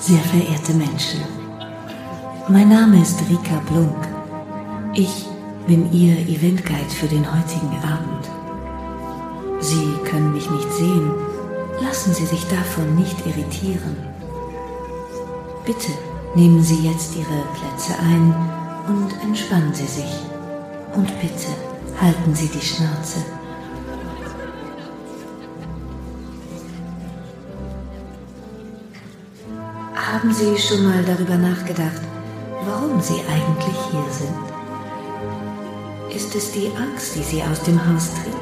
Sehr verehrte Menschen, mein Name ist Rika Blunk. Ich bin Ihr Eventguide für den heutigen Abend. Sie können mich nicht sehen. Lassen Sie sich davon nicht irritieren. Bitte nehmen Sie jetzt Ihre Plätze ein und entspannen Sie sich. Und bitte halten Sie die Schnauze. Haben Sie schon mal darüber nachgedacht, warum Sie eigentlich hier sind? Ist es die Angst, die Sie aus dem Haus trieb?